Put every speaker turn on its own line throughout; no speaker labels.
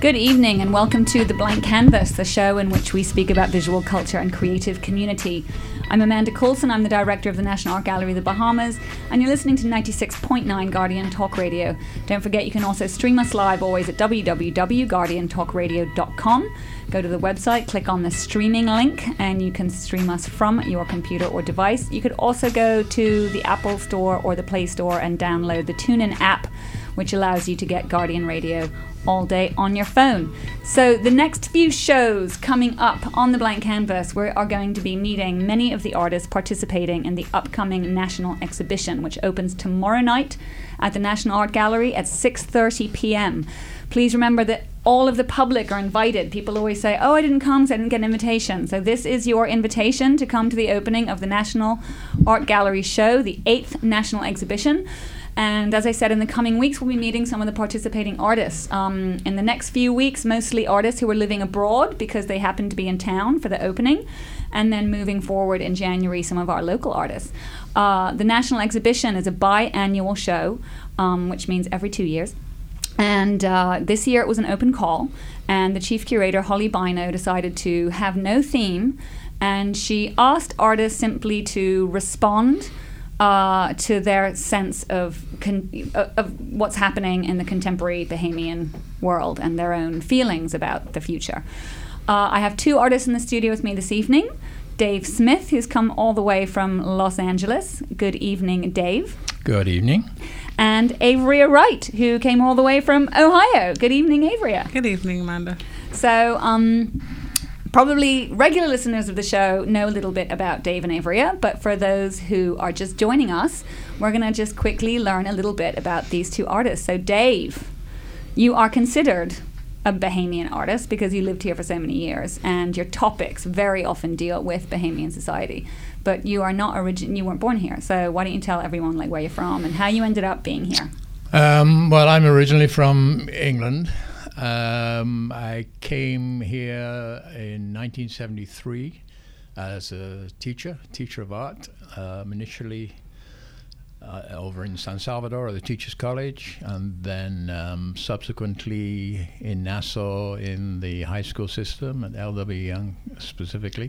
Good evening and welcome to The Blank Canvas, the show in which we speak about visual culture and creative community. I'm Amanda Coulson, I'm the director of the National Art Gallery of the Bahamas, and you're listening to 96.9 Guardian Talk Radio. Don't forget you can also stream us live always at www.guardiantalkradio.com. Go to the website, click on the streaming link, and you can stream us from your computer or device. You could also go to the Apple Store or the Play Store and download the TuneIn app, which allows you to get Guardian Radio all day on your phone. So the next few shows coming up on The Blank Canvas, we are going to be meeting many of the artists participating in the upcoming national exhibition, which opens tomorrow night at the National Art Gallery at 6:30 p.m. Please remember that all of the public are invited. People always say, oh, I didn't come because I didn't get an invitation. So this is your invitation to come to the opening of the National Art Gallery show, the 8th national exhibition. And as I said, in the coming weeks, we'll be meeting some of the participating artists. In the next few weeks, mostly artists who are living abroad because they happen to be in town for the opening. And then moving forward in January, some of our local artists. The National Exhibition is a biannual show, which means every 2 years. And this year it was an open call. And the chief curator, Holly Bino, decided to have no theme. And she asked artists simply to respond to their sense of what's happening in the contemporary Bahamian world and their own feelings about the future. I have two artists in the studio with me this evening. Dave Smith, who's come all the way from Los Angeles. Good evening, Dave.
Good evening.
And Averia Wright, who came all the way from Ohio. Good evening, Averia.
Good evening, Amanda.
So, probably regular listeners of the show know a little bit about Dave and Averia, but for those who are just joining us, we're going to just quickly learn a little bit about these two artists. So Dave, you are considered a Bahamian artist because you lived here for so many years, and your topics very often deal with Bahamian society. But you are not you weren't born here, so why don't you tell everyone like where you're from and how you ended up being here?
Well, I'm originally from England. I came here in 1973 as a teacher of art, initially over in San Salvador at the Teachers College, and then subsequently in Nassau in the high school system at L.W. Young specifically.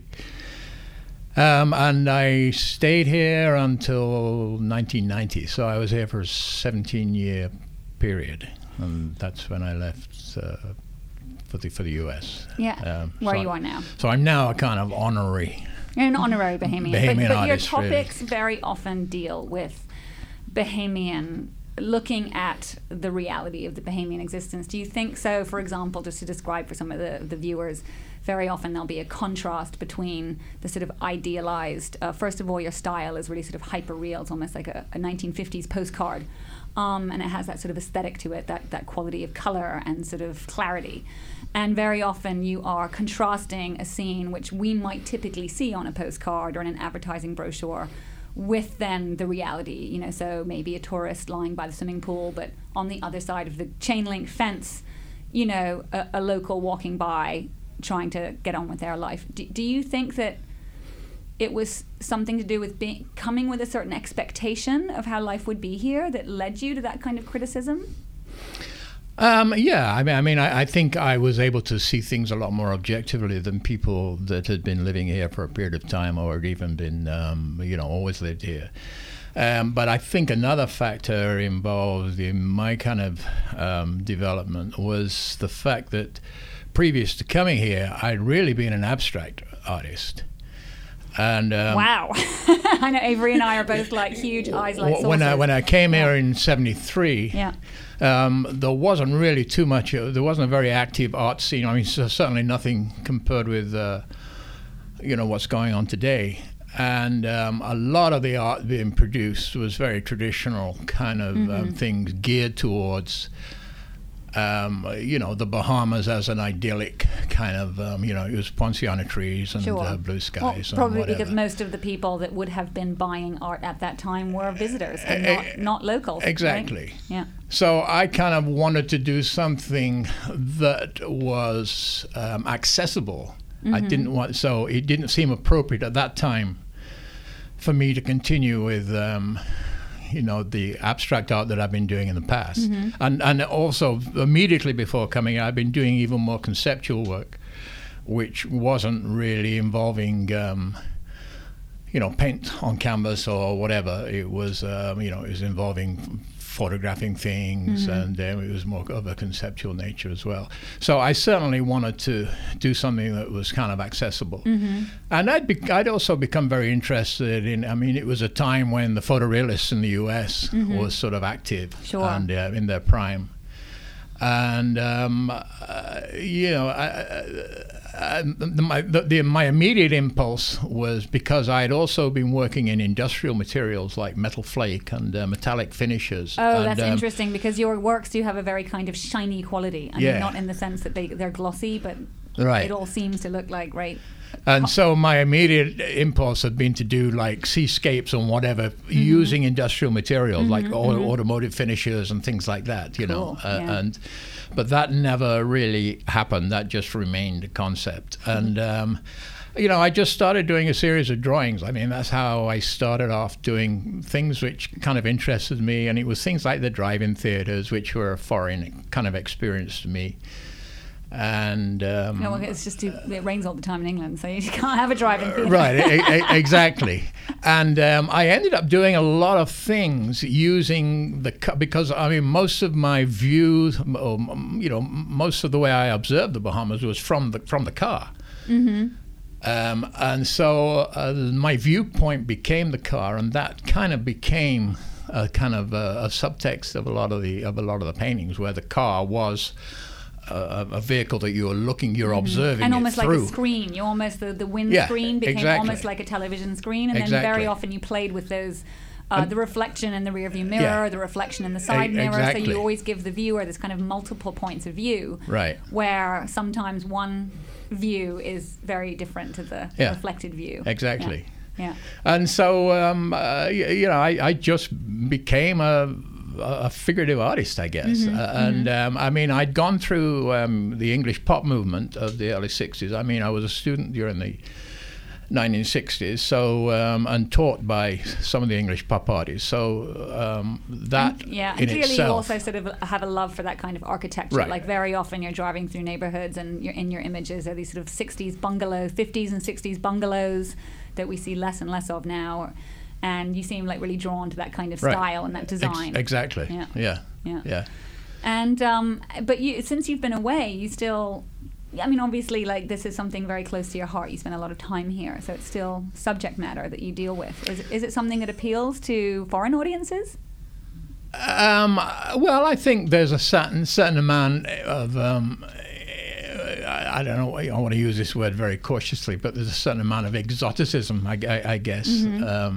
And I stayed here until 1990, so I was here for a 17-year period. And that's when I left for the U.S.
Yeah, where you are now.
So I'm now a kind of honorary.
You're an honorary Bahamian.
Bahamian
but
artist,
your topics
really
very often deal with Bahamian, looking at the reality of the Bahamian existence. Do you think so? For example, just to describe for some of the viewers, very often there'll be a contrast between the sort of idealized, first of all, your style is really sort of hyper-real. It's almost like a 1950s postcard. And it has that sort of aesthetic to it, that quality of color and sort of clarity. And very often you are contrasting a scene which we might typically see on a postcard or in an advertising brochure with then the reality, you know, so maybe a tourist lying by the swimming pool, but on the other side of the chain link fence, you know, a local walking by trying to get on with their life. Do you think that it was something to do with coming with a certain expectation of how life would be here that led you to that kind of criticism?
Yeah, I think I was able to see things a lot more objectively than people that had been living here for a period of time or had even been, always lived here. But I think another factor involved in my kind of development was the fact that previous to coming here, I'd really been an abstract artist. And
wow. I know Avery and I are both like huge eyes like saucers.
When I came here in 73, there wasn't really too much, there wasn't a very active art scene. I mean, certainly nothing compared with, what's going on today. And a lot of the art being produced was very traditional kind of things geared towards the Bahamas as an idyllic kind of, it was Ponciana trees and blue skies.
Well, probably
and whatever.
because most of the people that would have been buying art at that time were visitors and not locals.
Exactly.
Right? Yeah.
So I kind of wanted to do something that was accessible. I didn't want, so it didn't seem appropriate at that time for me to continue with the abstract art that I've been doing in the past. And also immediately before coming out, I've been doing even more conceptual work, which wasn't really involving paint on canvas or whatever. It was it was involving photographing things, and it was more of a conceptual nature as well. So I certainly wanted to do something that was kind of accessible. And I'd also become very interested in, it was a time when the photorealists in the US was sort of active and in their prime. And my immediate impulse was because I had also been working in industrial materials like metal flake and metallic finishes.
Oh, that's interesting, because your works do have a very kind of shiny quality. I mean, not in the sense that they're glossy, but it all seems to look like
And so my immediate impulse had been to do like seascapes and whatever using industrial materials like automotive finishes and things like that, but that never really happened. That just remained a concept. And I just started doing a series of drawings. I mean, that's how I started off doing things which kind of interested me, and it was things like the drive-in theaters, which were a foreign kind of experience to me. And
it's just it rains all the time in England, so you can't have a drive-in theatre.
Right, exactly. And I ended up doing a lot of things using because most of my views, most of the way I observed the Bahamas was from the car. And so my viewpoint became the car, and that kind of became a kind of a subtext of a lot of the paintings, where the car was a vehicle that you're observing,
and almost
like
a screen. You almost the windscreen became almost like a television screen, and then very often you played with those the reflection in the rearview mirror, the reflection in the side mirror. So you always give the viewer this kind of multiple points of view,
right?
Where sometimes one view is very different to the reflected view.
Exactly.
Yeah.
And so I just became a figurative artist, I guess. I'd gone through the English pop movement of the early 60s. I was a student during the 1960s, so and taught by some of the English pop artists. So that
and
in
clearly
itself,
you also sort of have a love for that kind of architecture.
Right.
Like very often you're driving through neighborhoods, and in your images are these sort of 60s bungalows, 50s and 60s bungalows that we see less and less of now. And you seem like really drawn to that kind of style and that design.
Exactly. Yeah.
And but since you've been away, you still, obviously, like, this is something very close to your heart. You spend a lot of time here, so it's still subject matter that you deal with. Is it something that appeals to foreign audiences?
Well, I think there's a certain amount of I don't know, I want to use this word very cautiously, but there's a certain amount of exoticism, I guess.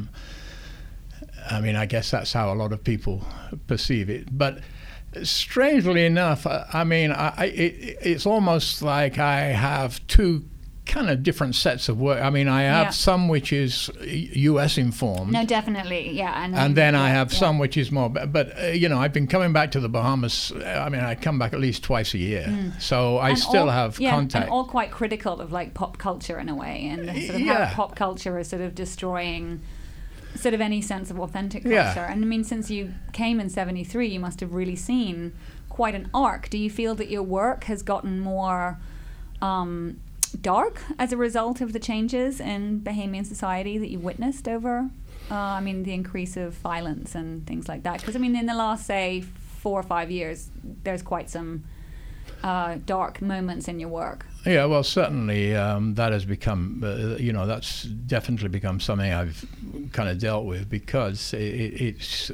I guess that's how a lot of people perceive it. But strangely enough, it's almost like I have two kind of different sets of work. I have some which is US informed.
No, definitely, yeah.
And then I have some which is more, but I've been coming back to the Bahamas. I come back at least twice a year, so I still have contact. And
all quite critical of like pop culture in a way, and sort of how pop culture is sort of destroying sort of any sense of authentic culture. And since you came in 73, you must have really seen quite an arc. Do you feel that your work has gotten more dark as a result of the changes in Bahamian society that you witnessed over the increase of violence and things like that? Because in the last, say, 4 or 5 years, there's quite some dark moments in your work.
Yeah, well, certainly that has become, that's definitely become something I've kind of dealt with, because it's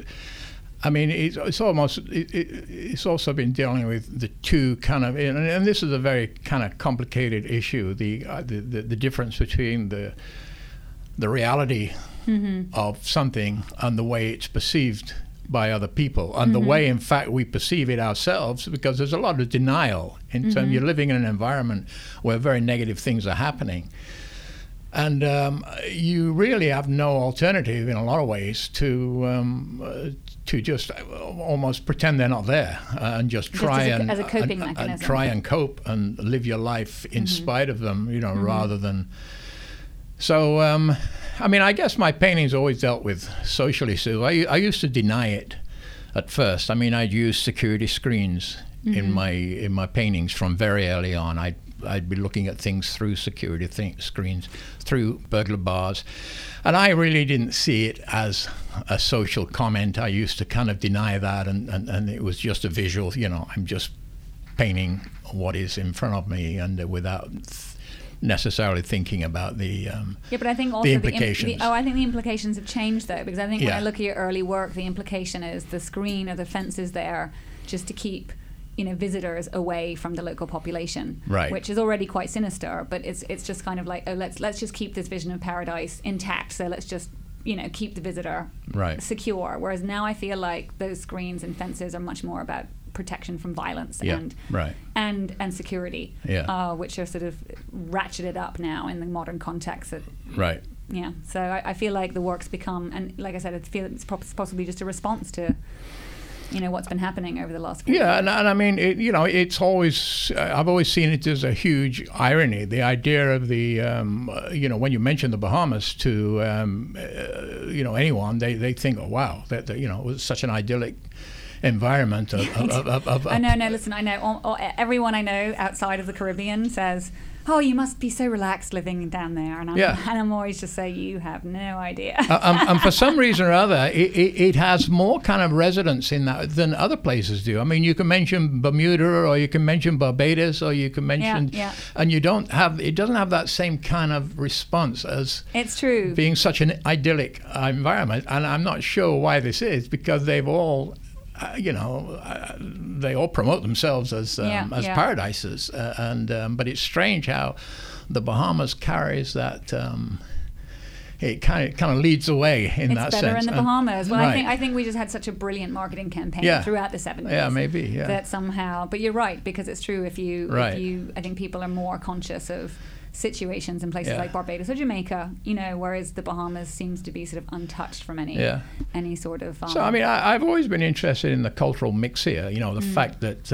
also been dealing with the two kind of, and this is a very kind of complicated issue, the difference between the reality of something and the way it's perceived by other people, and the way, in fact, we perceive it ourselves, because there's a lot of denial in terms you're living in an environment where very negative things are happening. And you really have no alternative in a lot of ways to just almost pretend they're not there, and just try
as a coping mechanism.
And try and cope and live your life in spite of them, rather than. So I mean, I guess my paintings always dealt with social issues. I used to deny it at first. I mean, I'd use security screens in my paintings from very early on. I'd be looking at things through security screens, through burglar bars, and I really didn't see it as a social comment. I used to kind of deny that, and it was just a visual. I'm just painting what is in front of me, and without necessarily thinking about the
but I think also
the implications.
I think the implications have changed though, because I think when I look at your early work, the implication is the screen or the fences there just to keep visitors away from the local population,
right?
Which is already quite sinister, but it's just kind of like, let's just keep this vision of paradise intact. So let's just keep the visitor secure. Whereas now I feel like those screens and fences are much more about protection from violence and security, which are sort of ratcheted up now in the modern context. Yeah. So I feel like the work's become, and like I said, I feel it's possibly just a response to what's been happening over the last few years.
And I mean, it's always, I've always seen it as a huge irony, the idea of the, when you mention the Bahamas to, anyone, they think, oh, wow, that it was such an idyllic environment
I know, listen, I know, everyone I know outside of the Caribbean says, oh, you must be so relaxed living down there. And I'm always just say, you have no idea.
And for some reason or other, it has more kind of resonance in that than other places do. I mean, you can mention Bermuda, or you can mention Barbados, or you can mention, and it doesn't have that same kind of response as
it's true
being such an idyllic environment. And I'm not sure why this is, because they've all they all promote themselves as paradises, but it's strange how the Bahamas carries that. It kind of leads the way in that sense. It's better
in the Bahamas. Well, I think we just had such a brilliant marketing campaign throughout the 70s.
Yeah, maybe. Yeah.
That somehow, but you're right, because it's true. If you, I think people are more conscious of situations in places like Barbados or Jamaica, whereas the Bahamas seems to be sort of untouched from any sort of.
So I mean, I've always been interested in the cultural mix here. The fact that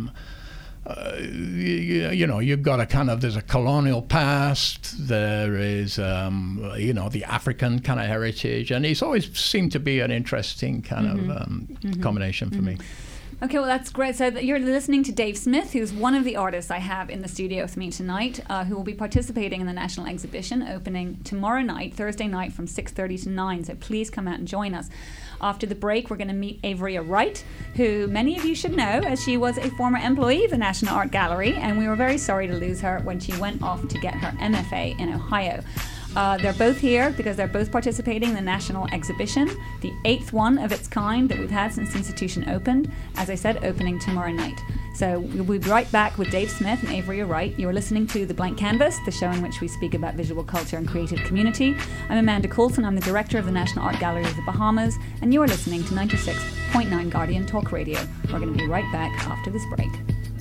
you've got there's a colonial past, there is the African kind of heritage, and it's always seemed to be an interesting kind of combination for me.
Okay, well, that's great. So you're listening to Dave Smith, who's one of the artists I have in the studio with me tonight, who will be participating in the National Exhibition opening tomorrow night, Thursday night, from 6:30 to 9. So please come out and join us. After the break, we're going to meet Averia Wright, who many of you should know, as she was a former employee of the National Art Gallery, and we were very sorry to lose her when she went off to get her MFA in Ohio. They're both here because they're both participating in the National Exhibition, the 8th one of its kind that we've had since the institution opened. As I said, opening tomorrow night. So we'll be right back with Dave Smith and Averia Wright. You're listening to The Blank Canvas, the show in which we speak about visual culture and creative community. I'm Amanda Coulson. I'm the director of the National Art Gallery of the Bahamas, and you're listening to 96.9 Guardian Talk Radio. We're going to be right back after this break.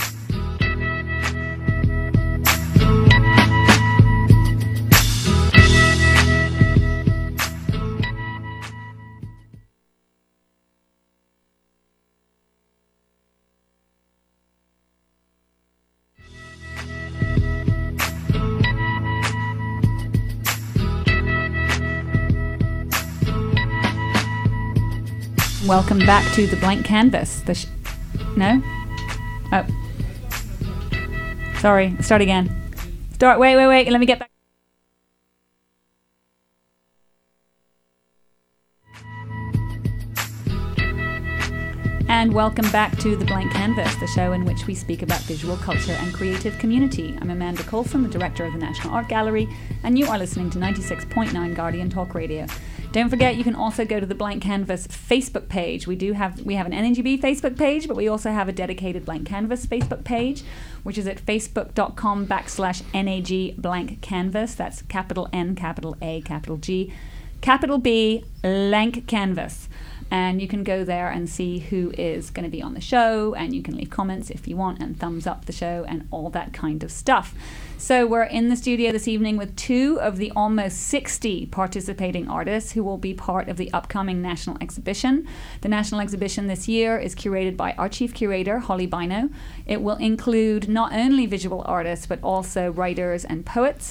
Welcome back to The Blank Canvas. No? Oh. Sorry. Start again. Wait. Let me get back. And welcome back to The Blank Canvas, the show in which we speak about visual culture and creative community. I'm Amanda Coulson, the director of the National Art Gallery, and you are listening to 96.9 Guardian Talk Radio. Don't forget, you can also go to the Blank Canvas Facebook page. We have an NNGB Facebook page, but we also have a dedicated Blank Canvas Facebook page, which is at facebook.com/NAG Blank Canvas. That's capital N, capital A, capital G, capital B, Blank Canvas. And you can go there and see who is going to be on the show, and you can leave comments if you want, and thumbs up the show, and all that kind of stuff. So we're in the studio this evening with two of the almost 60 participating artists who will be part of the upcoming National Exhibition. The National Exhibition this year is curated by our chief curator, Holly Bino. It will include not only visual artists, but also writers and poets.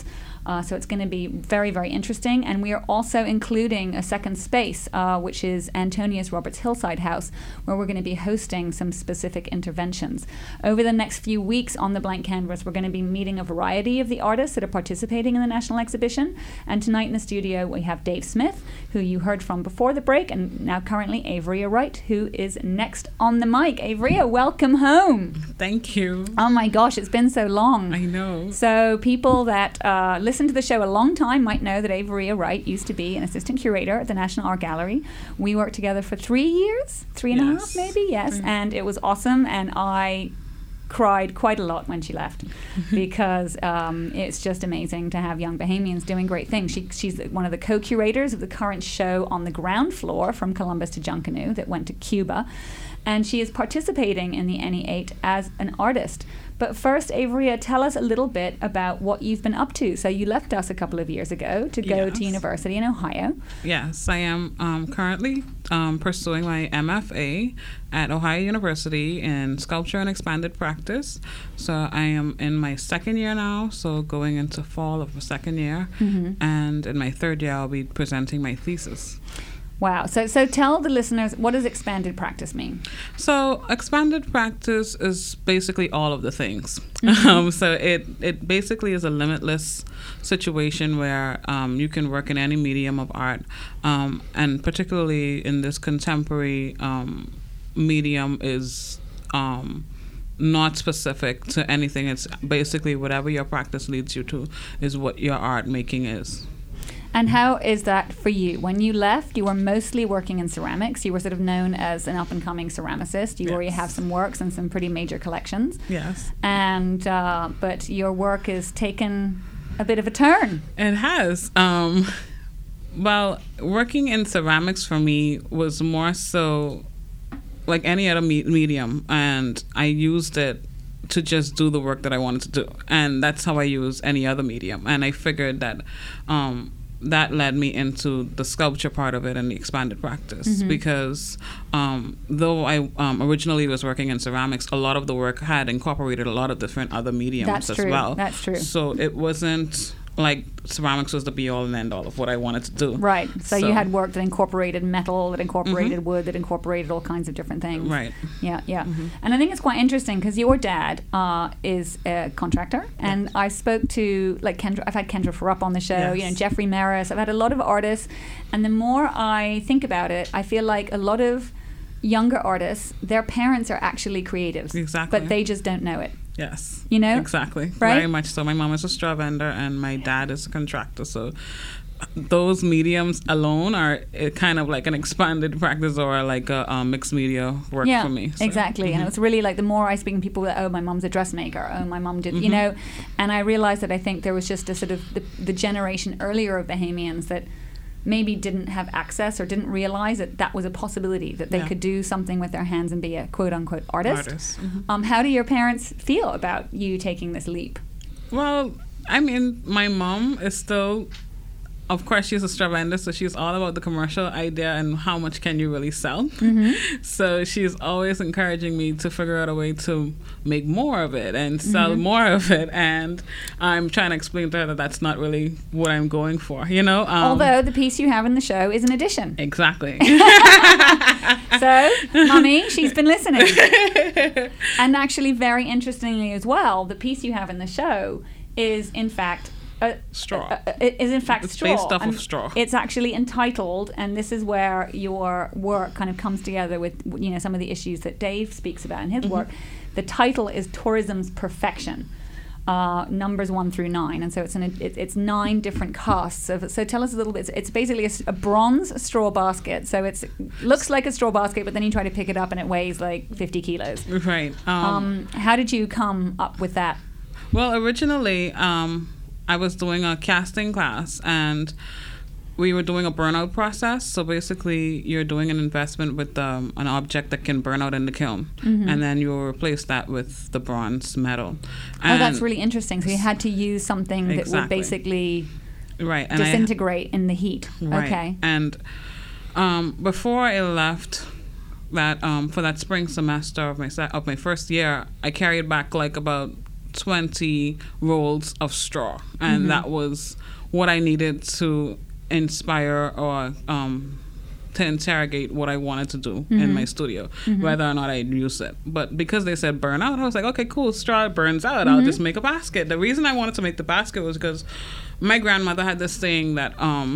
So it's going to be very, very interesting. And we are also including a second space, which is Antonius Roberts Hillside House, where we're going to be hosting some specific interventions. Over the next few weeks on the Blank Canvas, we're going to be meeting a variety of the artists that are participating in the National Exhibition. And tonight in the studio, we have Dave Smith, who you heard from before the break, and now currently Averia Wright, who is next on the mic. Averia, welcome home.
Thank you.
Oh my gosh, it's been so long.
I know.
So people that listen to the show a long time might know that Averia Wright used to be an assistant curator at the National Art Gallery. We worked together for 3 years, three and a half maybe, yes. And it was awesome, and I cried quite a lot when she left because it's just amazing to have young Bahamians doing great things. She's one of the co-curators of the current show on the ground floor from Columbus to Junkanoo that went to Cuba, and she is participating in the NE8 as an artist. But first, Averia, tell us a little bit about what you've been up to. So you left us a couple of years ago to go to university in Ohio.
Yes, I am currently pursuing my MFA at Ohio University in Sculpture and Expanded Practice. So I am in my second year now, so going into fall of the second year. And in my third year, I'll be presenting my thesis.
Wow. So tell the listeners, what does expanded practice mean?
So expanded practice is basically all of the things. So it basically is a limitless situation where you can work in any medium of art. And particularly in this contemporary medium is not specific to anything. It's basically whatever your practice leads you to is what your art making is.
And how is that for you? When you left, you were mostly working in ceramics. You were sort of known as an up-and-coming ceramicist. You already have some works and some pretty major collections.
Yes.
And but your work has taken a bit of a turn.
It has. Well, working in ceramics for me was more so like any other medium, and I used it to just do the work that I wanted to do. And that's how I use any other medium. And I figured that that led me into the sculpture part of it and the expanded practice because though I originally was working in ceramics, a lot of the work had incorporated a lot of different other mediums as well.
That's true.
So it wasn't like ceramics was the be-all and end-all of what I wanted to do.
Right. So you had work that incorporated metal, that incorporated wood, that incorporated all kinds of different things.
Right.
Yeah, yeah. And I think it's quite interesting because your dad is a contractor, and I spoke to, like, Kendra. I've had Kendra Farrup on the show, you know, Jeffrey Maris. I've had a lot of artists, and the more I think about it, I feel like a lot of younger artists, their parents are actually creatives.
Exactly.
But they just don't know it.
Yes.
You know?
Exactly.
Right?
Very much so. My mom is a straw vendor and my dad is a contractor. So those mediums alone are kind of like an expanded practice or like a mixed media work for me. So.
Exactly. And it's really like the more I speak to people that, oh, my mom's a dressmaker, oh, my mom did, you know, and I realized that I think there was just a sort of the generation earlier of Bahamians that maybe didn't have access or didn't realize that that was a possibility, that they could do something with their hands and be a quote-unquote artist. How do your parents feel about you taking this leap?
Well, I mean, my mom is still, of course, she's a straw vendor, so she's all about the commercial idea and how much can you really sell. So she's always encouraging me to figure out a way to make more of it and sell more of it. And I'm trying to explain to her that that's not really what I'm going for, you know?
Although the piece you have in the show is an addition.
Exactly.
So, Mummy, she's been listening. And actually, very interestingly as well, the piece you have in the show is, in fact,
straw.
Is in fact
it's
straw.
It's based off of straw.
It's actually entitled, and this is where your work kind of comes together with, you know, some of the issues that Dave speaks about in his work. The title is Tourism's Perfection, numbers 1 through 9, and so it's 9 different casts. So tell us a little bit. It's basically a bronze straw basket. So it looks like a straw basket, but then you try to pick it up and it weighs like 50 kilos.
Right.
How did you come up with that?
Well, originally, I was doing a casting class and we were doing a burnout process. So basically, you're doing an investment with an object that can burn out in the kiln, and then you will replace that with the bronze metal. And
that's really interesting. So you had to use something that would basically disintegrate in the heat.
Right.
Okay.
And before I left that for that spring semester of my first year, I carried back like about 20 rolls of straw, and that was what I needed to inspire or to interrogate what I wanted to do in my studio, whether or not I'd use it. But because they said burn out, I was like, okay, cool, straw burns out, I'll just make a basket. The reason I wanted to make the basket was because my grandmother had this saying that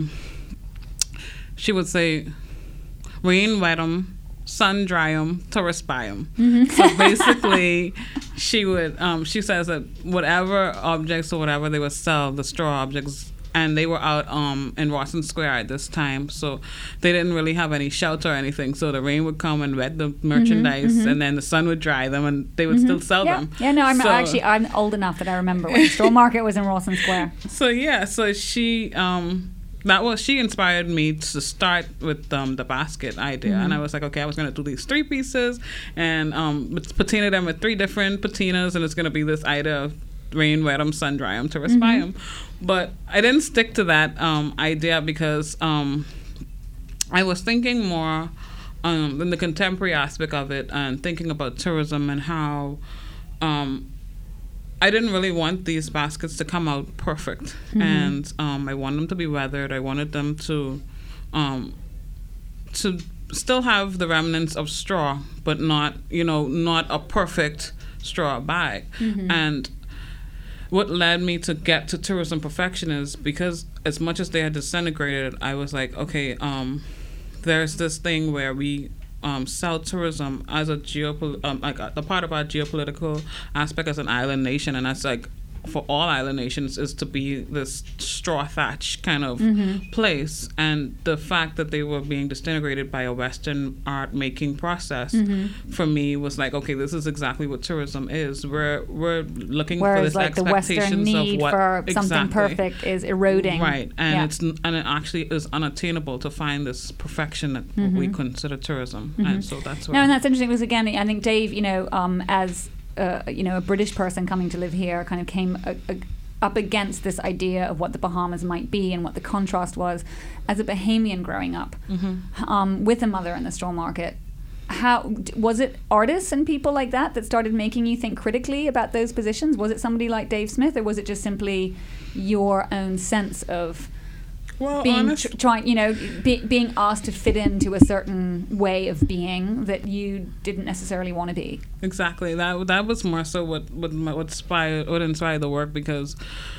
she would say, rain wet 'em, sun dry 'em, tourist buy 'em. So basically, she would she says that whatever objects or whatever they would sell, the straw objects, and they were out in Rawson Square at this time, so they didn't really have any shelter or anything. So the rain would come and wet the merchandise, and then the sun would dry them, and they would still sell them.
Yeah, no, I'm old enough that I remember when the straw market was in Rawson Square.
So she she inspired me to start with the basket idea, and I was like, okay, I was going to do these 3 pieces and patina them with 3 different patinas, and it's going to be this idea of rain wet 'em, sun dry 'em, tourist buy 'em. But I didn't stick to that idea because I was thinking more in the contemporary aspect of it and thinking about tourism and how I didn't really want these baskets to come out perfect, and I wanted them to be weathered. I wanted them to still have the remnants of straw, but not a perfect straw bag. And what led me to get to tourism perfection is because as much as they had disintegrated, I was like, okay, there's this thing where we sell tourism as a like a part of our geopolitical aspect as an island nation, and that's like for all island nations is to be this straw thatch kind of place. And the fact that they were being disintegrated by a Western art making process for me was like, okay, this is exactly what tourism is. We're looking for this
like
expectations
the Western need
of what
for something perfect is eroding,
right? And it actually is unattainable to find this perfection that we consider tourism, and so that's
and that's interesting because again, I think Dave, as a British person coming to live here, kind of came up against this idea of what the Bahamas might be and what the contrast was. As a Bahamian growing up, with a mother in the straw market, how was it artists and people like that started making you think critically about those positions? Was it somebody like Dave Smith, or was it just simply your own sense of being being asked to fit into a certain way of being that you didn't necessarily want to be?
Exactly. That was more so what inspired the work, because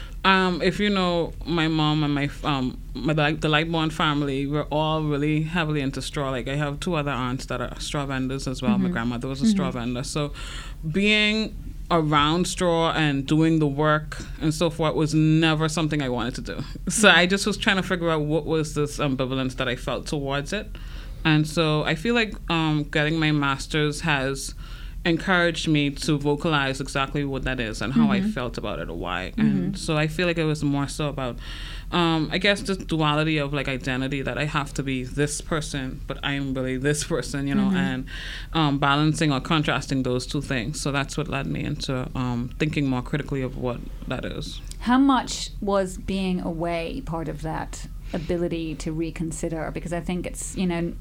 if you know my mom and the Lightbourne family, we're all really heavily into straw. Like I have 2 other aunts that are straw vendors as well. My grandmother was a straw vendor. So being around straw and doing the work and so forth was never something I wanted to do. So I just was trying to figure out what was this ambivalence that I felt towards it. And so I feel like getting my master's has encouraged me to vocalize exactly what that is and how I felt about it or why. And so I feel like it was more so about I guess this duality of like identity, that I have to be this person but I am really this person, and balancing or contrasting those 2 things. So that's what led me into thinking more critically of what that is.
How much was being away part of that ability to reconsider? Because I think it's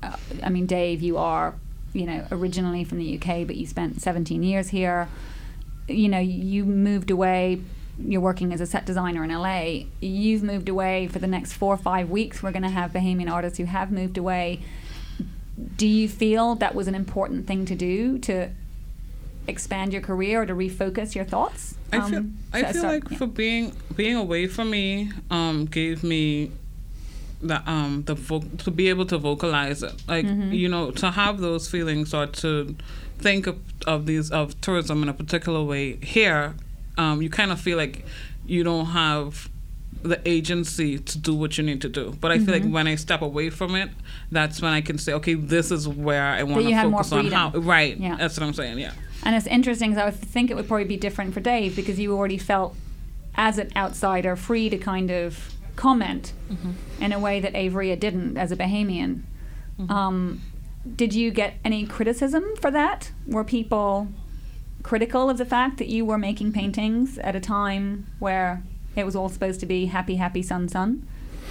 Dave, you are originally from the UK, but you spent 17 years here. You moved away. You're working as a set designer in LA. You've moved away for the next 4 or 5 weeks. We're going to have Bahamian artists who have moved away. Do you feel that was an important thing to do to expand your career or to refocus your thoughts?
I feel like for being away from me gave me to be able to vocalize it, like to have those feelings or to think of tourism in a particular way here. You kind of feel like you don't have the agency to do what you need to do. But I feel like when I step away from it, that's when I can say, okay, this is where I want to focus on how. Right. Yeah. That's what I'm saying. Yeah.
And it's interesting, because I think it would probably be different for Dave, because you already felt as an outsider free to kind of comment in a way that Avery didn't as a Bahamian. Did you get any criticism for that? Were people critical of the fact that you were making paintings at a time where it was all supposed to be happy, happy, sun, sun?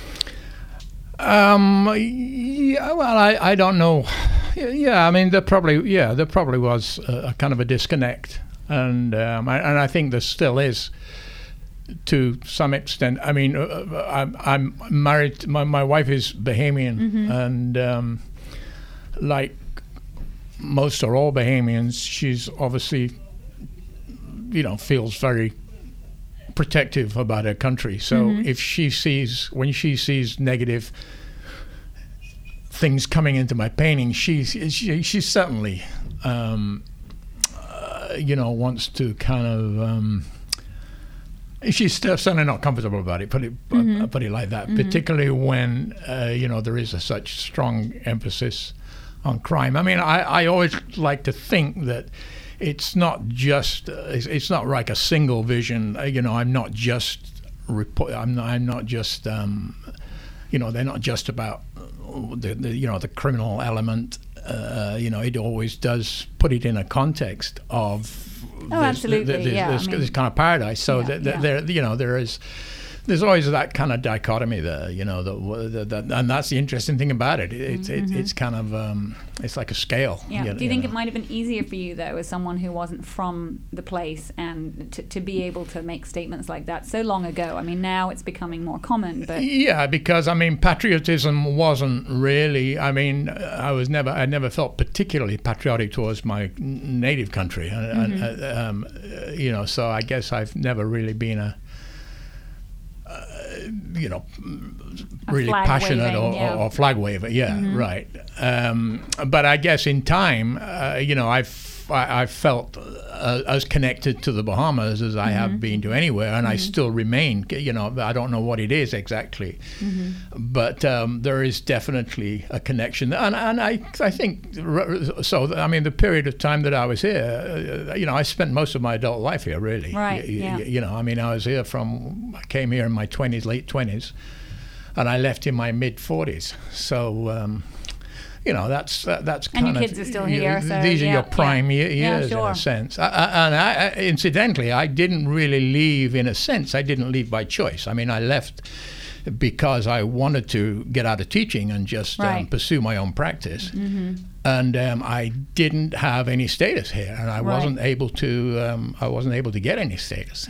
Yeah, well, I don't know. Yeah, I mean, there probably was a kind of a disconnect and I think there still is to some extent. I mean, I'm married. My wife is Bahamian, and like most or all Bahamians, she's obviously, feels very protective about her country. So when she sees negative things coming into my painting, she certainly wants to kind of she's still certainly not comfortable about it, put it like that, particularly when there is such strong emphasis on crime. I mean, I always like to think that it's not just it's not like a single vision. I'm not just I'm not just they're not just about the criminal element. It always does put it in a context of this kind of paradise. So there's always that kind of dichotomy there, and that's the interesting thing about it. It's kind of it's like a scale.
Yeah. Do you think it might have been easier for you though, as someone who wasn't from the place, and to be able to make statements like that so long ago? I mean, now it's becoming more common, but
yeah, because I mean, patriotism wasn't really. I mean, I never felt particularly patriotic towards my native country, so I guess I've never really been really passionate or flag waver. Right. But I guess in time, I felt as connected to the Bahamas as I have been to anywhere, and I still remain. I don't know what it is exactly, but there is definitely a connection, and I think so. I mean, the period of time that I was here, I spent most of my adult life here, really.
Right.
I mean, I was here I came here in my late 20s, and I left in my mid 40s. So. That's kind of.
And your kids are still here. So
these are your prime years, in a sense. Incidentally, I didn't really leave. In a sense, I didn't leave by choice. I mean, I left because I wanted to get out of teaching and just pursue my own practice. And I didn't have any status here, and I wasn't able to. I wasn't able to get any status.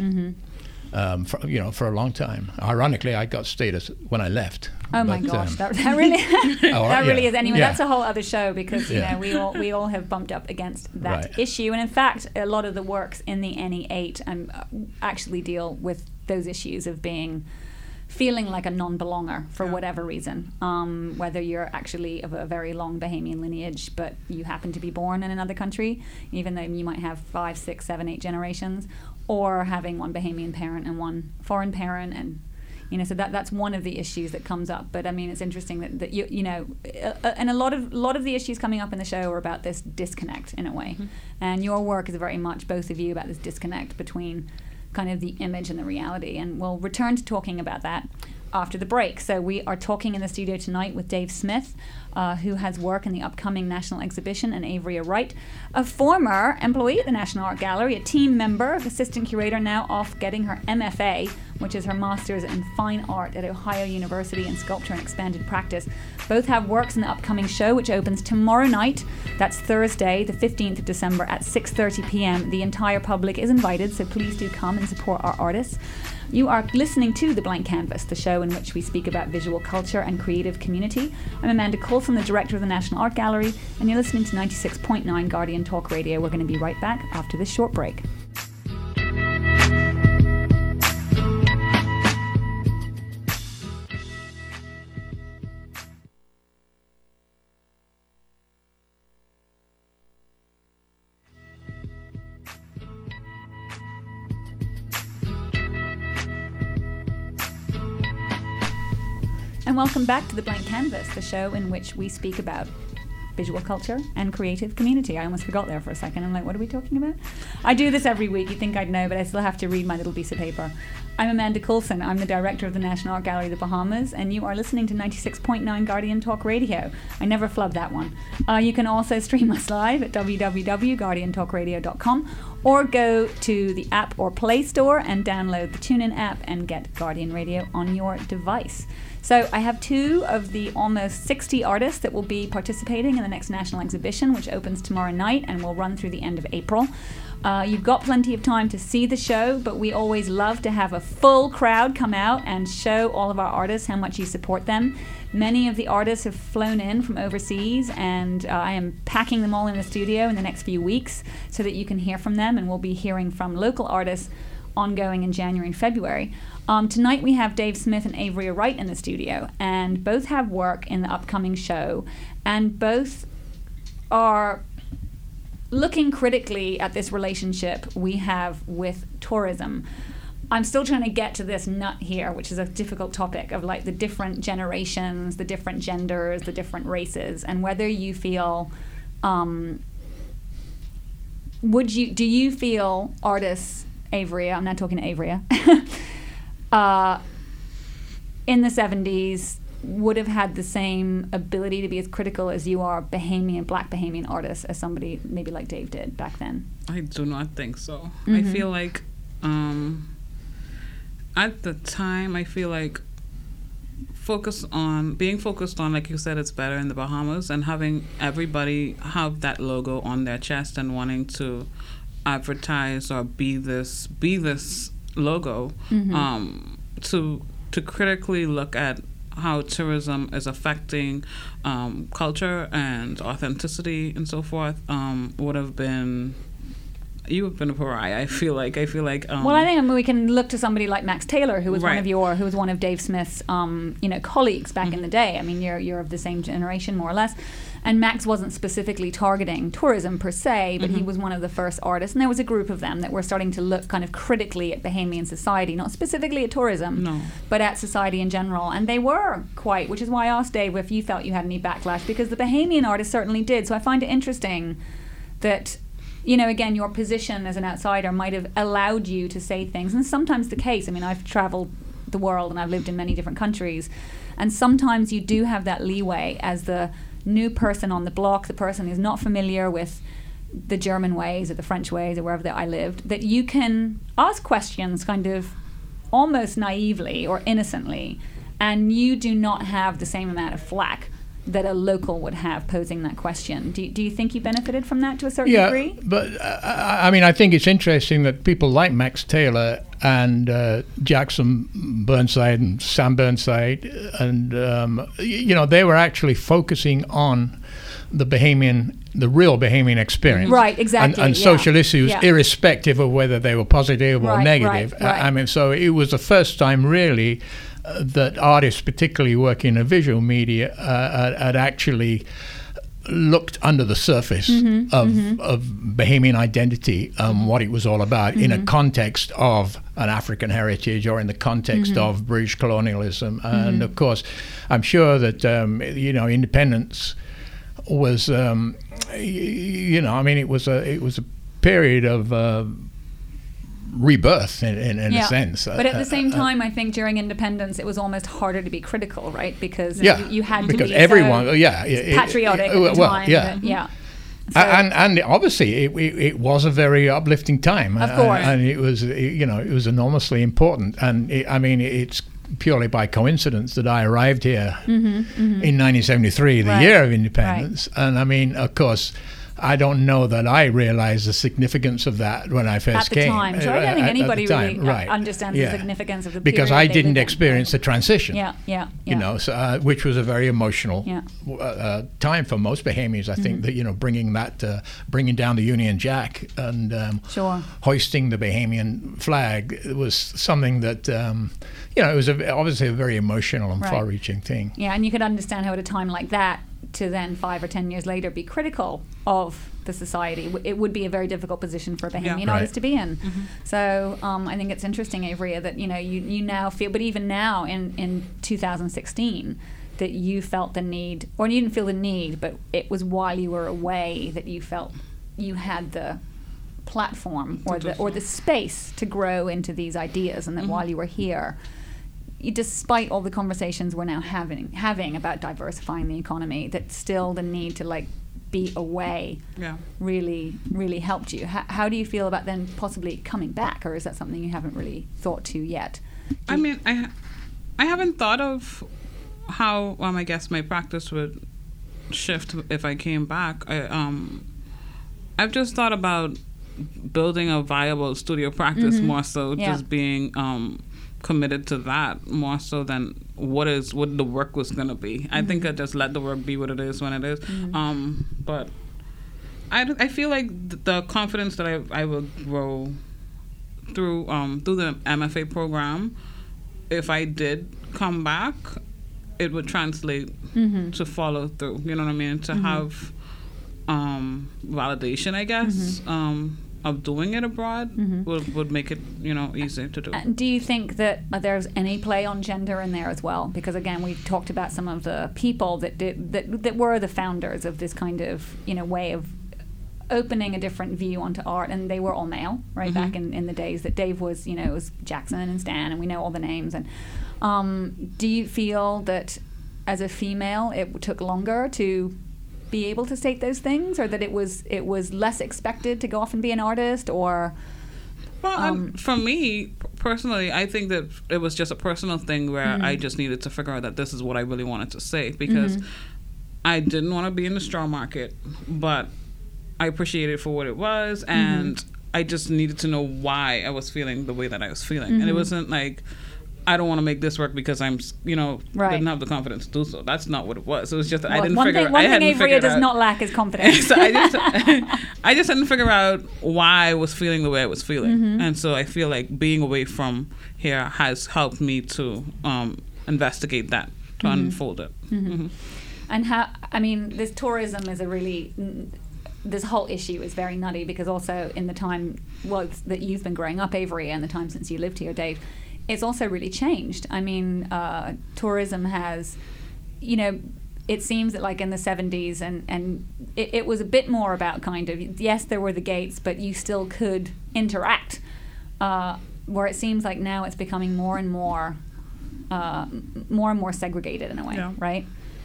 For a long time. Ironically, I got status when I left.
Oh my gosh, that really really is. Anyway, that's a whole other show, because we all have bumped up against that issue, and in fact, a lot of the works in the NE8 actually deal with those issues of feeling like a non-belonger for whatever reason, whether you're actually of a very long Bahamian lineage, but you happen to be born in another country, even though you might have 5, 6, 7, 8 generations, or having one Bahamian parent and one foreign parent, and so that's one of the issues that comes up. But I mean, it's interesting that and a lot of the issues coming up in the show are about this disconnect in a way, and your work is very much, both of you, about this disconnect between kind of the image and the reality, and we'll return to talking about that after the break. So we are talking in the studio tonight with Dave Smith, who has work in the upcoming National Exhibition, and Averia Wright, a former employee at the National Art Gallery, a team member, assistant curator, now off getting her MFA, which is her Master's in Fine Art at Ohio University in Sculpture and Expanded Practice. Both have works in the upcoming show, which opens tomorrow night. That's Thursday, the 15th of December at 6:30 p.m. The entire public is invited, so please do come and support our artists. You are listening to The Blank Canvas, the show in which we speak about visual culture and creative community. I'm Amanda Coulson, the director of the National Art Gallery, and you're listening to 96.9 Guardian Talk Radio. We're going to be right back after this short break. And welcome back to The Blank Canvas, the show in which we speak about visual culture and creative community. I almost forgot there for a second. I'm like, what are we talking about? I do this every week. You'd think I'd know, but I still have to read my little piece of paper. I'm Amanda Coulson. I'm the director of the National Art Gallery of the Bahamas, and you are listening to 96.9 Guardian Talk Radio. I never flubbed that one. You can also stream us live at www.guardiantalkradio.com, or go to the App or Play Store and download the TuneIn app and get Guardian Radio on your device. So I have two of the almost 60 artists that will be participating in the next national exhibition, which opens tomorrow night and will run through the end of April. You've got plenty of time to see the show, but we always love to have a full crowd come out and show all of our artists how much you support them. Many of the artists have flown in from overseas, and I am packing them all in the studio in the next few weeks so that you can hear from them, and we'll be hearing from local artists ongoing in January and February. Tonight we have Dave Smith and Avery Wright in the studio, and both have work in the upcoming show, and both are looking critically at this relationship we have with tourism. I'm still trying to get to this nut here, which is a difficult topic of like the different generations, the different genders, the different races, and whether you feel, do you feel artists, Avery, I'm not talking to Avery, in the 70s would have had the same ability to be as critical as you are black Bahamian artists as somebody maybe like Dave did back then?
I do not think so.
Mm-hmm.
I feel like at the time, I feel like being focused on, like you said, it's better in the Bahamas, and having everybody have that logo on their chest and wanting to advertise or be this logo,
Mm-hmm.
To critically look at how tourism is affecting culture and authenticity and so forth would have been. You have been a pariah. I feel like.
Well, I think we can look to somebody like Max Taylor, who was
Right.
who was one of Dave Smith's, colleagues back in the day. I mean, you're of the same generation, more or less. And Max wasn't specifically targeting tourism per se, but he was one of the first artists. And there was a group of them that were starting to look kind of critically at Bahamian society, not specifically at tourism, but at society in general. And they were quite, which is why I asked Dave if you felt you had any backlash, because the Bahamian artists certainly did. So I find it interesting that, again, your position as an outsider might have allowed you to say things. And sometimes the case. I mean, I've traveled the world and I've lived in many different countries. And sometimes you do have that leeway as the new person on the block, the person who's not familiar with the German ways or the French ways or wherever that I lived, that you can ask questions kind of almost naively or innocently, and you do not have the same amount of flack that a local would have posing that question. Do you think you benefited from that to a certain degree?
Yeah, but I mean, I think it's interesting that people like Max Taylor and Jackson Burnside and Sam Burnside, and they were actually focusing on the real Bahamian experience,
right? Exactly,
and social issues, irrespective of whether they were positive or negative.
Right.
I mean, so it was the first time really that artists, particularly working in visual media, had actually looked under the surface of Bahamian identity, what it was all about in a context of an African heritage or in the context of British colonialism. And of course, I'm sure that, independence was, it was a period of rebirth in a sense.
But at the same time, I think during independence, it was almost harder to be critical, right? Because you had to be
everyone,
patriotic at the time. So,
and obviously, it was a very uplifting time.
Of course.
And it was, it was enormously important. And it's purely by coincidence that I arrived here in 1973, the year of independence. Right. And I mean, of course, I don't know that I realized the significance of that when I first came.
At the time. So I don't think anybody really understands the significance of the period.
Because I didn't experience the transition.
Yeah.
Which was a very emotional time for most Bahamians. I think that, bringing down the Union Jack and hoisting the Bahamian flag was something that, it was obviously a very emotional and far-reaching thing.
Yeah, and you could understand how at a time like that, to then 5 or 10 years later be critical of the society, it would be a very difficult position for a Bahamian artist to be in. So I think it's interesting, Avery, that you now feel, but even now in 2016, that you felt the need, or you didn't feel the need, but it was while you were away that you felt you had the platform or the space to grow into these ideas, and that while you were here, despite all the conversations we're now having about diversifying the economy, that still the need to be away really, really helped you. How do you feel about then possibly coming back, or is that something you haven't really thought to yet?
I mean, I haven't thought of how I guess my practice would shift if I came back. I've just thought about building a viable studio practice more so just being committed to that more so than what the work was going to be. I think I just let the work be what it is when it is. But I feel like the confidence that I will grow through the MFA program, if I did come back, it would translate to follow through. You know what I mean? To have validation, I guess, of doing it abroad would make it, easy to do.
Do you think that there's any play on gender in there as well? Because again, we talked about some of the people that were the founders of this kind of way of opening a different view onto art, and they were all male, right? Back in the days that Dave was, it was Jackson and Stan, and we know all the names. And do you feel that as a female, it took longer to be able to state those things, or that it was less expected to go off and be an artist, or?
Well, for me personally, I think that it was just a personal thing where I just needed to figure out that this is what I really wanted to say, because I didn't want to be in the straw market, but I appreciated it for what it was, and I just needed to know why I was feeling the way that I was feeling. And it wasn't like, I don't want to make this work because I'm, didn't have the confidence to do so. That's not what it was. It was just, I didn't figure out.
One thing Averia does not lack is confidence.
So I just didn't figure out why I was feeling the way I was feeling. And so I feel like being away from here has helped me to investigate that, to unfold it.
And this tourism is this whole issue is very nutty, because also in the time that you've been growing up, Avery, and the time since you lived here, Dave, it's also really changed. I mean, tourism has, it seems that like in the 70s and it was a bit more about kind of, yes, there were the gates, but you still could interact, where it seems like now it's becoming more and more segregated in a way, right?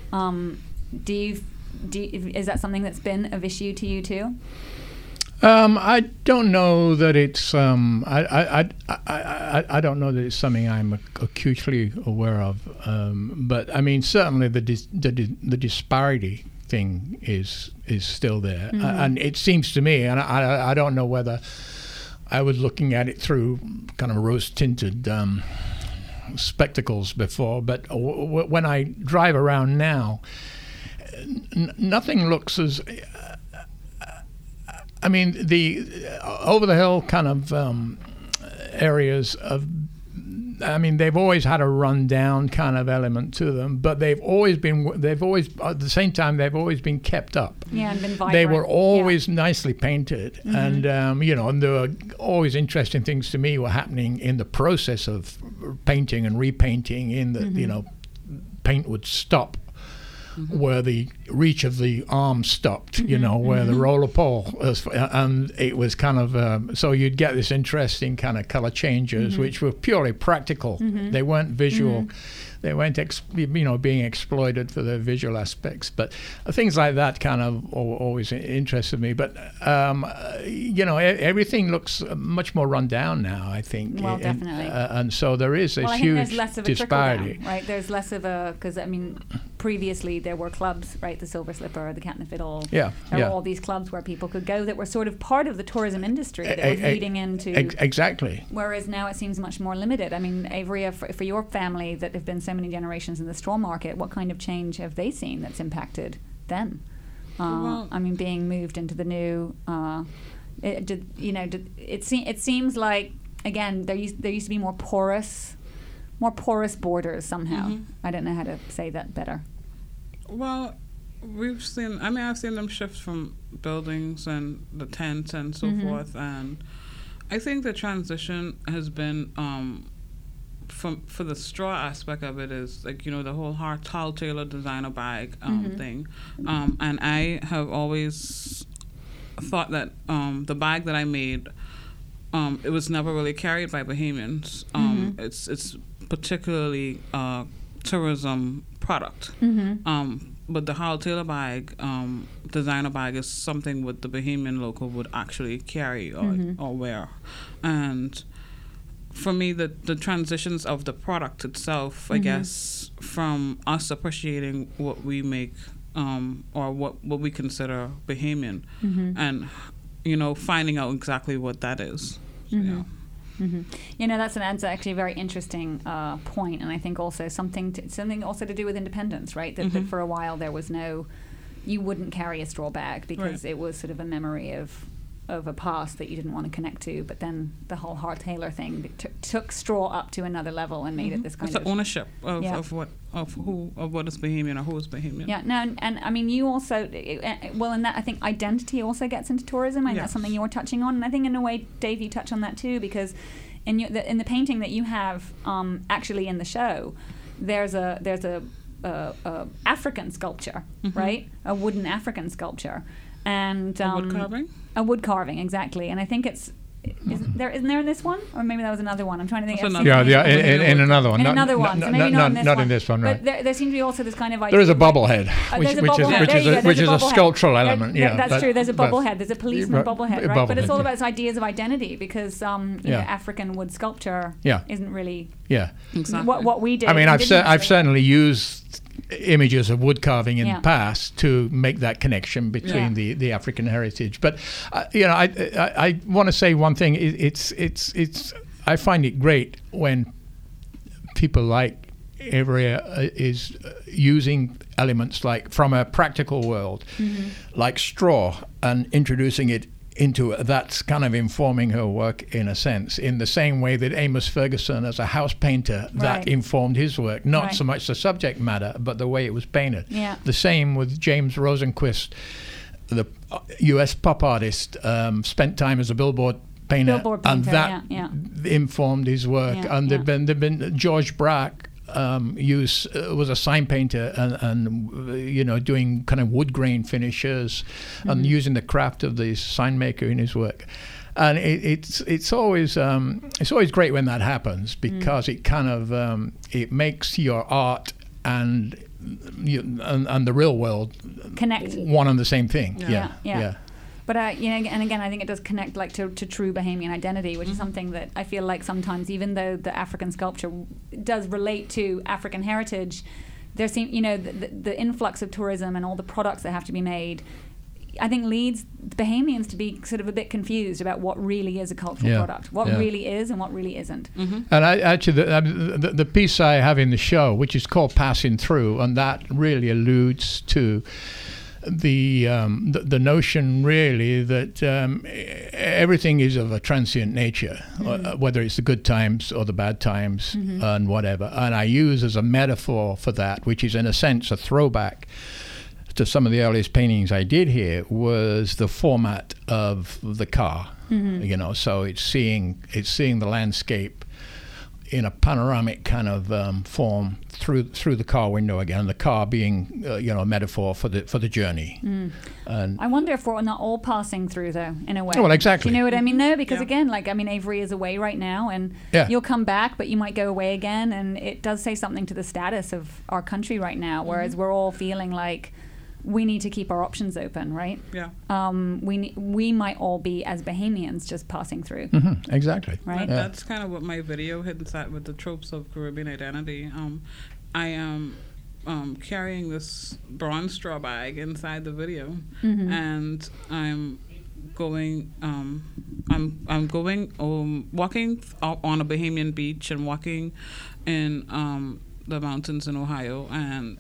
Is that something that's been of issue to you too?
I don't know that it's. I don't know that it's something I'm acutely aware of. But I mean, certainly the disparity thing is still there, and it seems to me, and I don't know whether I was looking at it through kind of rose-tinted spectacles before, but when I drive around now, nothing looks as. I mean, the over the hill kind of areas of. I mean, they've always had a run-down kind of element to them, but they've always at the same time, they've always been kept up.
Yeah, and been vibrant.
They were always nicely painted, and and there were always interesting things to me were happening in the process of painting and repainting. In the paint would stop where the reach of the arm stopped, where the roller pole was, and it was kind of so you'd get this interesting kind of color changes, which were purely practical. They weren't visual. They weren't being exploited for their visual aspects, but things like that kind of always interested me. But everything looks much more run down now, I think.
Well, definitely.
And so there is a huge disparity.
Right? There's less of because I mean, previously there were clubs, right? The Silver Slipper, the Cat and the Fiddle. There were all these clubs where people could go that were sort of part of the tourism industry that was leading into.
Exactly.
Whereas now it seems much more limited. I mean, Avery, for your family that have been so many generations in the straw market, what kind of change have they seen that's impacted them? I mean, being moved into the new, it seems like, again, there used to be more porous borders somehow. I don't know how to say that better.
Well, I've seen them shift from buildings and the tents and so forth, and I think the transition has been for the straw aspect of it is like the whole Hal Taylor designer bag thing, and I have always thought that the bag that I made, it was never really carried by Bahamians. It's particularly tourism product. But the Hal Taylor bag, designer bag, is something what the Bahamian local would actually carry or wear. And for me, the transitions of the product itself, I guess, from us appreciating what we make or what we consider Bahamian, and finding out exactly what that is.
Mm-hmm. Mm-hmm. That's actually a very interesting point, and I think also something also to do with independence, right? That for a while there was you wouldn't carry a straw bag because it was sort of a memory of a past that you didn't want to connect to. But then the whole Hart Taylor thing took straw up to another level and made it this kind
of ownership of what is Bahamian or who is Bahamian.
Yeah, no, and I mean you also in that I think identity also gets into tourism, and that's something you're touching on. And I think in a way, Dave, you touch on that too, because in the painting that you have actually in the show, there's a African sculpture, right? A wooden African sculpture. And
a wood carving?
A wood carving, exactly. And I think isn't there in this one? Or maybe that was another one. I'm trying to think.
In another one.
In another one. So maybe not in this one.
Not in this one, right.
But there seems to be also this kind of idea.
There is a bobblehead, which is a sculptural element.
That's true. There's a bobblehead. There's a policeman bobblehead, right? But it's all about its ideas of identity, because African wood sculpture isn't really
exactly
what we did.
I mean, I've certainly used images of wood carving in the past to make that connection between the African heritage. But I want to say one thing. It's I find it great when people like Avery is using elements like from a practical world, like straw, and introducing it into that's kind of informing her work in a sense, in the same way that Amos Ferguson as a house painter that informed his work, not so much the subject matter but the way it was painted. The same with James Rosenquist, the US pop artist, spent time as a billboard painter, and that informed his work. And there've been George Brack was a sign painter and doing kind of wood grain finishes and using the craft of the sign maker in his work. And it's always great when that happens, because it kind of it makes your art and the real world
connect,
one and the same thing.
But and again, I think it does connect to true Bahamian identity, which is something that I feel like sometimes, even though the African sculpture does relate to African heritage, there seems the influx of tourism and all the products that have to be made, I think leads Bahamians to be sort of a bit confused about what really is a cultural product, what really is and what really isn't.
And the piece I have in the show, which is called Passing Through, and that really alludes to the notion really that everything is of a transient nature, whether it's the good times or the bad times and whatever. And I use as a metaphor for that, which is in a sense a throwback to some of the earliest paintings I did here, was the format of the car. So it's seeing the landscape in a panoramic kind of form through the car window again, the car being a metaphor for the journey. And
I wonder if we're not all passing through, though, in a way.
Well, exactly.
Do you know what I mean? No, because again, Avery is away right now, and you'll come back, but you might go away again, and it does say something to the status of our country right now, whereas we're all feeling like we need to keep our options open, right? We might all be, as Bahamians, just passing through.
Exactly.
Right.
That's kind of what my video hints at with the tropes of Caribbean identity. I am carrying this bronze straw bag inside the video, and I'm going. I'm going walking on a Bahamian beach and walking in the mountains in Ohio, and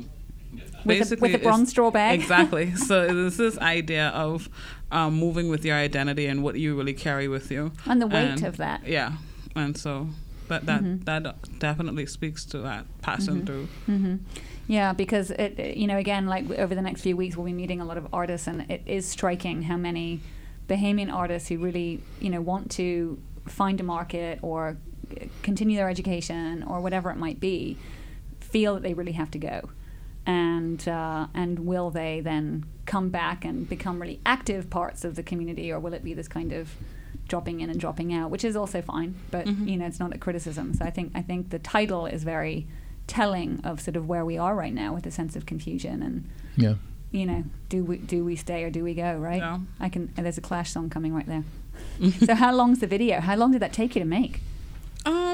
with a bronze straw bag.
Exactly. So it's this idea of moving with your identity and what you really carry with you,
and the weight of that.
Yeah, and so that definitely speaks to that passing through.
Yeah, because it again, like over the next few weeks, we'll be meeting a lot of artists, and it is striking how many Bahamian artists who really want to find a market or continue their education or whatever it might be, feel that they really have to go. And will they then come back and become really active parts of the community, or will it be this kind of dropping in and dropping out, which is also fine, but it's not a criticism. So I think the title is very telling of sort of where we are right now, with a sense of confusion and do we stay or do we go, right?
Yeah.
There's a Clash song coming right there. So how long's the video? How long did that take you to make?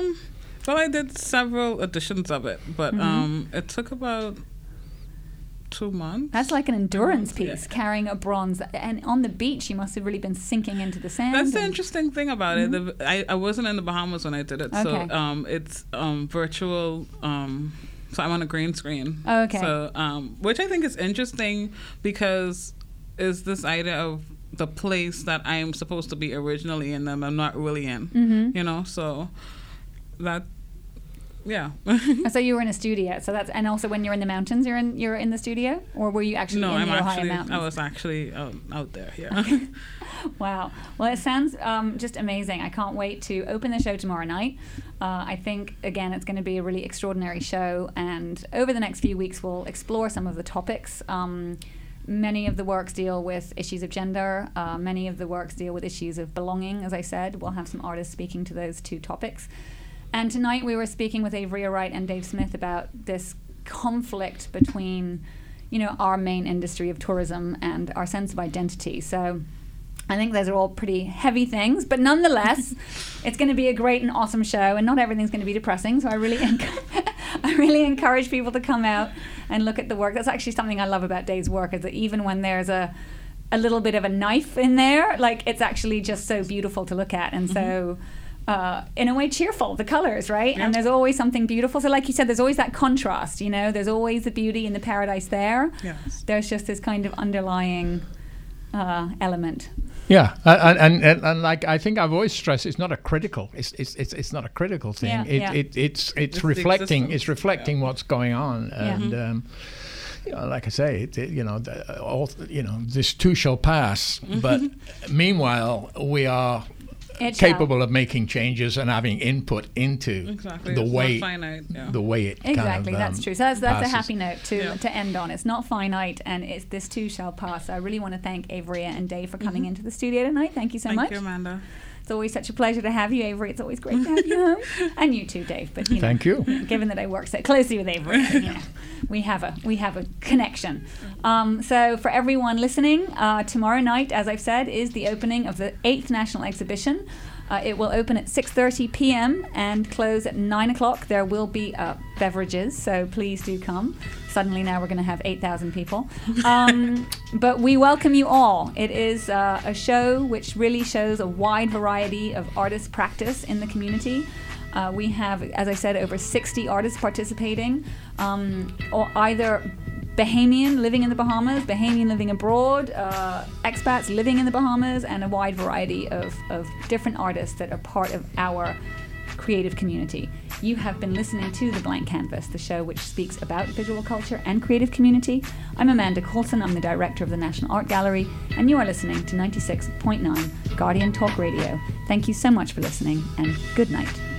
Well, I did several editions of it, but it took about 2 months.
That's like an endurance piece, carrying a bronze. And on the beach, you must have really been sinking into the sand.
That's the interesting thing about it. I wasn't in the Bahamas when I did it,
Okay.
so it's virtual. So I'm on a green screen.
Okay.
So which I think is interesting because is this idea of the place that I am supposed to be originally in and I'm not really in. You know, so that. Yeah.
So you were in a studio. So that's, and also when you're in the mountains, you're in the studio, or were you actually in the Ohio mountains?
I was actually out there. Yeah.
Okay. Wow. Well, it sounds just amazing. I can't wait to open the show tomorrow night. I think again it's going to be a really extraordinary show, and over the next few weeks we'll explore some of the topics. Many of the works deal with issues of gender. Many of the works deal with issues of belonging. As I said, we'll have some artists speaking to those two topics. And tonight we were speaking with Averia Wright and Dave Smith about this conflict between, you know, our main industry of tourism and our sense of identity. So I think those are all pretty heavy things, but nonetheless, it's going to be a great and awesome show, and not everything's going to be depressing. So I really encourage people to come out and look at the work. That's actually something I love about Dave's work, is that even when there's a little bit of a knife in there, like, it's actually just so beautiful to look at. And so in a way cheerful, the colors, right?
Yeah.
And there's always something beautiful. So like you said, there's always that contrast, you know, there's always the beauty and the paradise there.
Yes.
There's just this kind of underlying element.
Yeah, and like I think I've always stressed, it's not a critical. It's not a critical thing.
Yeah,
It's reflecting. It's reflecting what's going on, and you know, like I say, this too shall pass. But meanwhile, we are capable of making changes and having input into the way the way it
exactly
kind of,
that's true. So that's a
passes.
happy note to end on. It's not finite, and it's this too shall pass. I really want to thank Averia and Dave for coming into the studio tonight. Thank you so much.
Thank you, Amanda.
It's always such a pleasure to have you, Avery. It's always great to have you home, and you too, Dave. But
thank you.
Given that I work so closely with Avery, we have a connection. So for everyone listening, tomorrow night, as I've said, is the opening of the 8th National Exhibition. It will open at 6:30 p.m. and close at 9 o'clock. There will be beverages, so please do come. Suddenly now we're going to have 8,000 people. But we welcome you all. It is a show which really shows a wide variety of artist practice in the community. We have, as I said, over 60 artists participating, or either Bahamian living in the Bahamas, Bahamian living abroad, expats living in the Bahamas, and a wide variety of different artists that are part of our creative community. You have been listening to The Blank Canvas, the show which speaks about visual culture and creative community. I'm Amanda Coulson. I'm the director of the National Art Gallery, and you are listening to 96.9 Guardian Talk Radio. Thank you so much for listening, and good night.